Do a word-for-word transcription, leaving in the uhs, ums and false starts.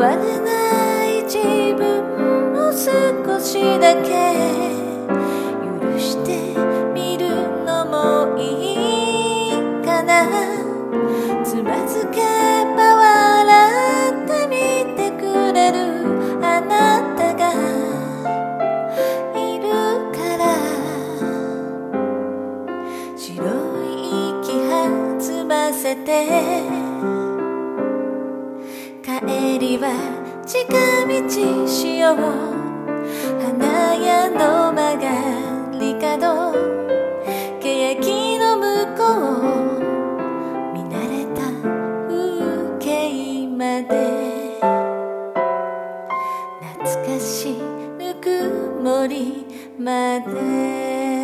れない自分を少しだけ許してみるのもいいかな。つまずけば笑ってみてくれるあなたがいるから。白い息弾ませて帰りは近道しよう。花屋の曲がり角、欅の向こう、見慣れた風景まで。懐かしぬくもりまで。